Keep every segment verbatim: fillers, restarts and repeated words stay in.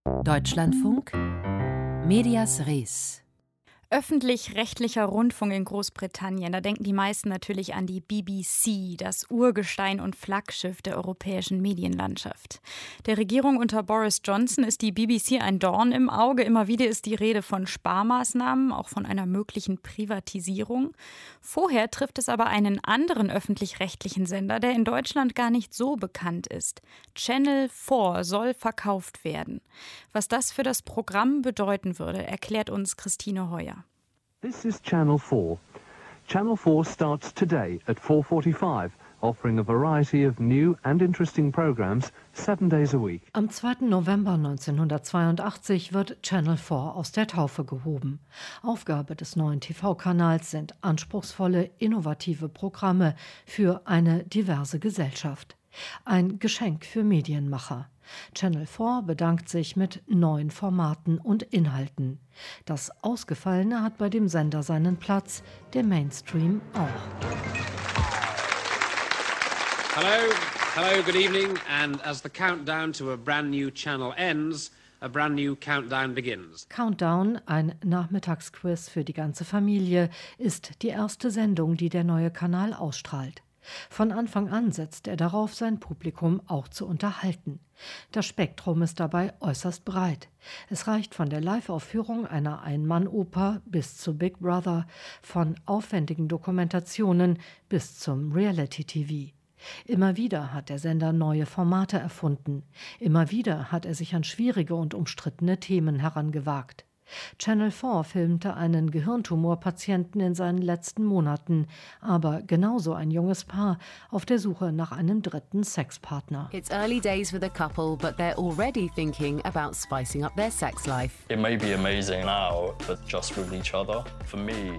Deutschlandfunk Medias Res. Öffentlich-rechtlicher Rundfunk in Großbritannien, da denken die meisten natürlich an die B B C, das Urgestein und Flaggschiff der europäischen Medienlandschaft. Der Regierung unter Boris Johnson ist die B B C ein Dorn im Auge. Immer wieder ist die Rede von Sparmaßnahmen, auch von einer möglichen Privatisierung. Vorher trifft es aber einen anderen öffentlich-rechtlichen Sender, der in Deutschland gar nicht so bekannt ist. Channel vier soll verkauft werden. Was das für das Programm bedeuten würde, erklärt uns Christine Heuer. This is Channel four. Channel four starts today at four forty-five, offering a variety of new and interesting programs seven days a week. Am zweiten November neunzehnhundertzweiundachtzig wird Channel vier aus der Taufe gehoben. Aufgabe des neuen T V-Kanals sind anspruchsvolle, innovative Programme für eine diverse Gesellschaft. Ein Geschenk für Medienmacher. Channel vier bedankt sich mit neuen Formaten und Inhalten. Das Ausgefallene hat bei dem Sender seinen Platz, der Mainstream auch. Hello, hello, good evening, and as the countdown to a brand new channel ends, a brand new countdown begins. Countdown, ein Nachmittagsquiz für die ganze Familie, ist die erste Sendung, die der neue Kanal ausstrahlt. Von Anfang an setzt er darauf, sein Publikum auch zu unterhalten. Das Spektrum ist dabei äußerst breit. Es reicht von der Live-Aufführung einer Ein-Mann-Oper bis zu Big Brother, von aufwendigen Dokumentationen bis zum Reality-T V. Immer wieder hat der Sender neue Formate erfunden. Immer wieder hat er sich an schwierige und umstrittene Themen herangewagt. Channel vier filmte einen Gehirntumorpatienten in seinen letzten Monaten, aber genauso ein junges Paar auf der Suche nach einem dritten Sexpartner. It's early days with a couple, but they're already thinking about spicing up their sex life. It may be amazing now, but just with each other. For me,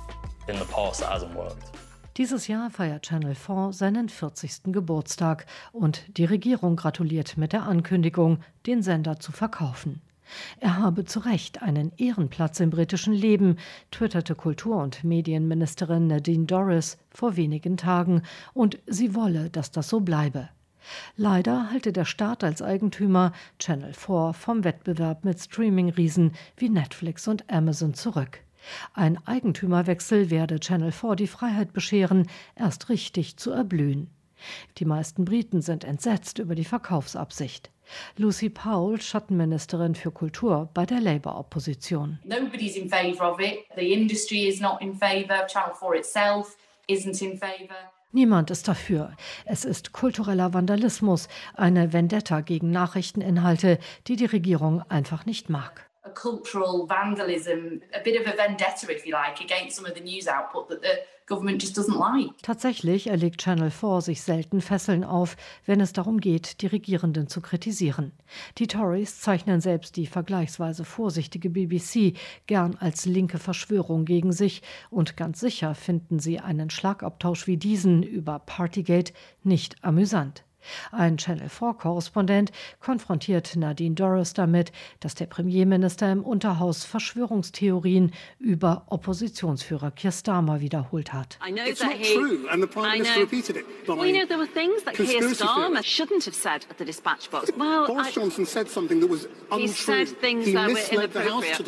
in the past, it hasn't worked. Dieses Jahr feiert Channel vier seinen vierzigsten Geburtstag und die Regierung gratuliert mit der Ankündigung, den Sender zu verkaufen. Er habe zu Recht einen Ehrenplatz im britischen Leben, twitterte Kultur- und Medienministerin Nadine Dorries vor wenigen Tagen, und sie wolle, dass das so bleibe. Leider halte der Staat als Eigentümer Channel vier vom Wettbewerb mit Streaming-Riesen wie Netflix und Amazon zurück. Ein Eigentümerwechsel werde Channel vier die Freiheit bescheren, erst richtig zu erblühen. Die meisten Briten sind entsetzt über die Verkaufsabsicht. Lucy Powell, Schattenministerin für Kultur bei der Labour-Opposition. Nobody's in favour of it. The industry is not in favour. Channel vier itself isn't in favour. Niemand ist dafür. Es ist kultureller Vandalismus, eine Vendetta gegen Nachrichteninhalte, die die Regierung einfach nicht mag. A cultural vandalism, a bit of a vendetta, if you like, against some of the news output that the government just doesn't like. Tatsächlich erlegt Channel vier sich selten Fesseln auf, wenn es darum geht, die Regierenden zu kritisieren. Die Tories zeichnen selbst die vergleichsweise vorsichtige B B C gern als linke Verschwörung gegen sich, und ganz sicher finden sie einen Schlagabtausch wie diesen über Partygate nicht amüsant. Ein Channel vier-Korrespondent konfrontiert Nadine Dorries damit, dass der Premierminister im Unterhaus Verschwörungstheorien über Oppositionsführer Keir Starmer wiederholt hat. I know that he, true, and the Prime Minister repeated it. Well, you know, there were things that Keir Starmer shouldn't have said at the dispatch box. Well, Boris I, Johnson said something that was untrue. He said things he that were inappropriate.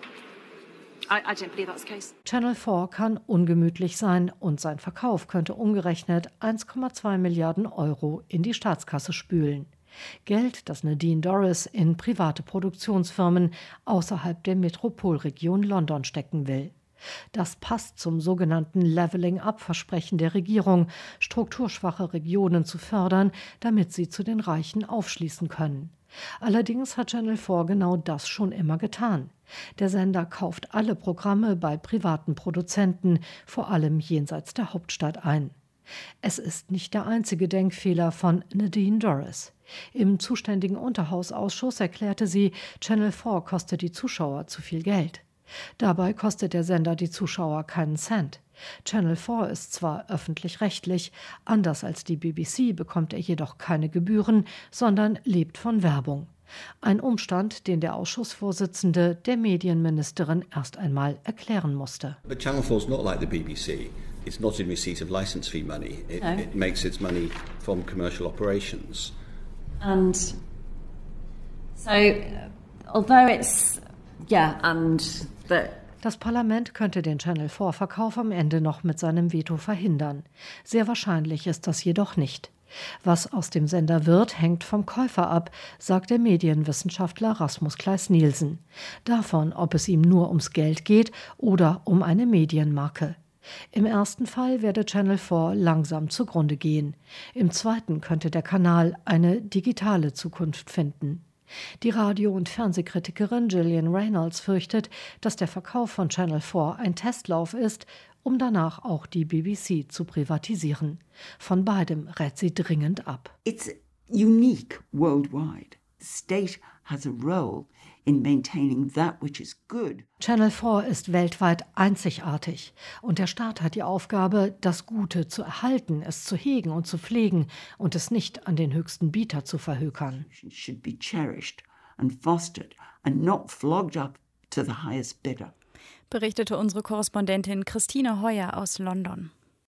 I, I don't believe that's the case. Channel vier kann ungemütlich sein, und sein Verkauf könnte umgerechnet eins Komma zwei Milliarden Euro in die Staatskasse spülen. Geld, das Nadine Dorries in private Produktionsfirmen außerhalb der Metropolregion London stecken will. Das passt zum sogenannten Leveling-up-Versprechen der Regierung, strukturschwache Regionen zu fördern, damit sie zu den Reichen aufschließen können. Allerdings hat Channel vier genau das schon immer getan. Der Sender kauft alle Programme bei privaten Produzenten, vor allem jenseits der Hauptstadt, ein. Es ist nicht der einzige Denkfehler von Nadine Dorries. Im zuständigen Unterhausausschuss erklärte sie, Channel vier koste die Zuschauer zu viel Geld. Dabei kostet der Sender die Zuschauer keinen Cent. Channel vier ist zwar öffentlich-rechtlich, anders als die B B C bekommt er jedoch keine Gebühren, sondern lebt von Werbung. Ein Umstand, den der Ausschussvorsitzende der Medienministerin erst einmal erklären musste. But Channel four is not like the B B C. It's not in receipt of license fee money. It, no. it makes its money from commercial operations. And so although it's, yeah, and the Das Parlament könnte den Channel vier Verkauf am Ende noch mit seinem Veto verhindern. Sehr wahrscheinlich ist das jedoch nicht. Was aus dem Sender wird, hängt vom Käufer ab, sagt der Medienwissenschaftler Rasmus Kleis-Nielsen. Davon, ob es ihm nur ums Geld geht oder um eine Medienmarke. Im ersten Fall werde Channel vier langsam zugrunde gehen. Im zweiten könnte der Kanal eine digitale Zukunft finden. Die Radio- und Fernsehkritikerin Gillian Reynolds fürchtet, dass der Verkauf von Channel vier ein Testlauf ist, um danach auch die B B C zu privatisieren. Von beidem rät sie dringend ab. It's unique worldwide. The state has a role in maintaining that which is good. Channel vier ist weltweit einzigartig und der Staat hat die Aufgabe, das Gute zu erhalten, es zu hegen und zu pflegen und es nicht an den höchsten Bieter zu verhökern. It should be cherished and fostered and not flogged up to the highest bidder. Berichtete unsere Korrespondentin Christine Heuer aus London.